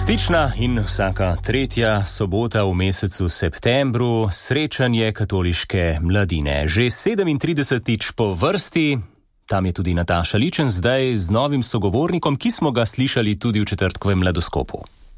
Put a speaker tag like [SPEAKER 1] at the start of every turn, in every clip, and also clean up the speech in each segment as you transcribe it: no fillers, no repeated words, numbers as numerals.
[SPEAKER 1] Stična in vsaka tretja sobota v mesecu septembru srečanje katoliške mladine. Že 37. po vrsti, tam je tudi Nataša Ličen, zdaj z novim sogovornikom, ki smo ga slišali tudi v četrtkovem mladoskopu.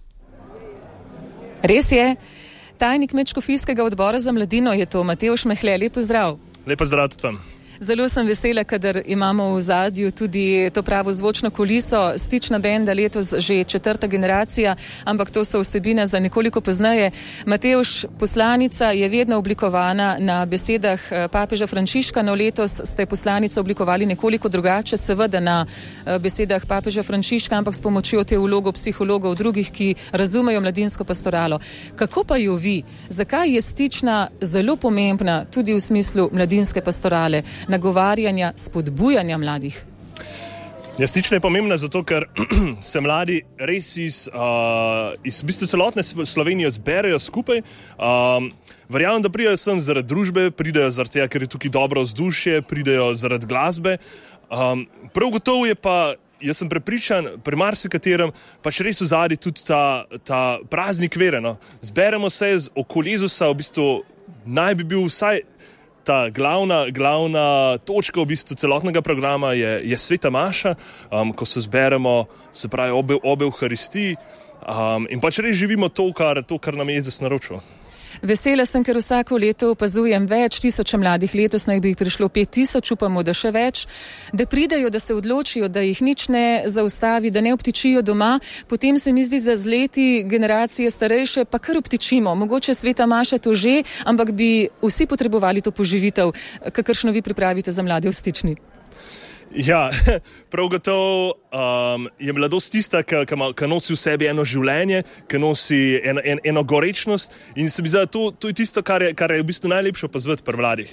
[SPEAKER 2] Res je, tajnik Medškofijskega odbora za mladino je to, Matevž Mehle, lep pozdrav.
[SPEAKER 3] Lep pozdrav tudi vam.
[SPEAKER 2] Zelo sem vesela, kadar imamo v zadju tudi to pravo zvočno kuliso. Stična benda letos že četrta generacija, ampak to so vsebine za nekoliko pozneje. Matevž, poslanica je vedno oblikovana na besedah papeža Frančiška, no letos ste poslanico oblikovali nekoliko drugače, seveda na besedah papeža Frančiška, ampak s pomočjo teologov, psihologov, drugih, ki razumejo mladinsko pastoralo. Kako pa jo vi? Zakaj je Stična zelo pomembna tudi v smislu mladinske pastorale? Nagovarjanja, spodbujanja mladih?
[SPEAKER 3] Stična je pomembna zato, ker se mladi res iz v bistvu celotne Slovenije zberejo skupaj. Verjamem, da pridejo sem zaradi družbe, pridejo zaradi tega, ker je tukaj dobro vzdušje, pridejo zaradi glasbe. Prav gotovo je pa, jaz sem prepričan, pri marsikaterem pač res v zadnji tudi ta praznik vere. No. Zberemo se okoli Jezusa, v bistvu naj bi bil vsaj ta glavna točka v bistvu celotnega programa je Sveta maša, ko se zberemo, se pravi obe Evharistiji, in pač res živimo to, kar nam je Jezus naročil.
[SPEAKER 2] Vesela sem, ker vsako leto opazujem več tisoče mladih, letos naj bi jih prišlo 5000, upamo, da še več, da pridejo, da se odločijo, da jih nič ne zaustavi, da ne obtičijo doma, potem se mi zdi za z leti generacije starejše pa kar obtičimo. Mogoče Sveta maša to že, ampak bi vsi potrebovali to poživitev, kakršno vi pripravite za mlade v Stični.
[SPEAKER 3] Ja, prav gotovo je mladost tista, ki nosi v sebi eno življenje, ki nosi eno gorečnost, in se mi zdi, da to je tisto, kar je v bistvu najlepše opazovati pri mladih.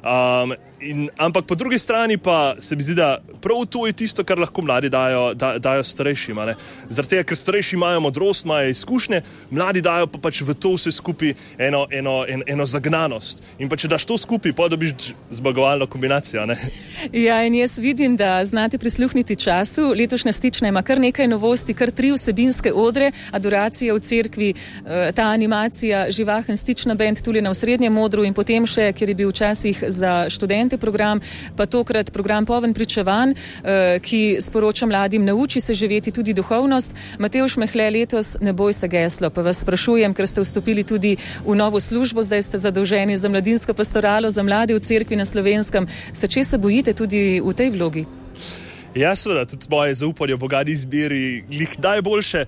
[SPEAKER 3] Ampak po drugi strani pa se mi zdi, da prav to je tisto, kar lahko mladi dajo starejšim. Zaradi tega, ker starejši imajo modrost, imajo izkušnje, mladi dajo pa pač v to vse skupaj eno zagnanost. In pa če daš to skupaj, pa dobiš zmagovalno kombinacijo. Ne?
[SPEAKER 2] Ja, in jaz vidim, da znate prisluhniti času. Letošnja Stična ima kar nekaj novosti, kar 3 vsebinske odre, adoracija v cerkvi, ta animacija, živahen Stična bend tule na Osrednjem odru in potem še, kjer je bil včasih za študente program, pa tokrat program poln pričevanj, ki sporoča mladim, nauči se živeti tudi duhovnost. Matevž Mehle, letos ne boj se geslo, pa vas sprašujem, ker ste vstopili tudi v novo službo, zdaj ste zadolženi za mladinsko pastoralo, za mlade v cerkvi na Slovenskem. Se česa bojite tudi v tej vlogi?
[SPEAKER 3] Ja, seveda, tudi moje zaupanje v bogati izbiri jih najboljše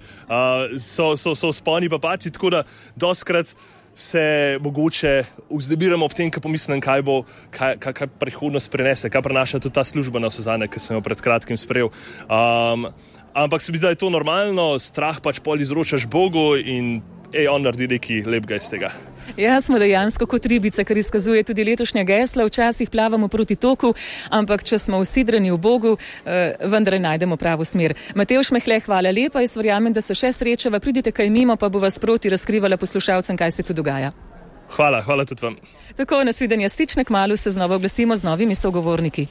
[SPEAKER 3] so spolni papaci, tako da dostkrat se mogoče vznemiramo ob tem, ko pomislim, kaj prihodnost prinese, kaj prinaša tudi ta služba na Sozane, ki sem jo pred kratkim sprejel. Ampak se mi zdi, da je to normalno, strah pač pol izročaš Bogu in on naredi nekaj lepega iz tega.
[SPEAKER 2] Ja, smo dejansko kot ribica, kar izkazuje tudi letošnja gesla. Včasih plavamo proti toku, ampak če smo usidrani v Bogu, vendar najdemo pravo smer. Matevž Mehle, hvala lepa, jaz verjamem, da se še srečava. Pridite kaj mimo, pa bo vas proti razkrivala poslušalcem, kaj se tu dogaja.
[SPEAKER 3] Hvala tudi vam.
[SPEAKER 2] Tako, nasvidenje Stične, kmalu se znova oglasimo z novimi sogovorniki.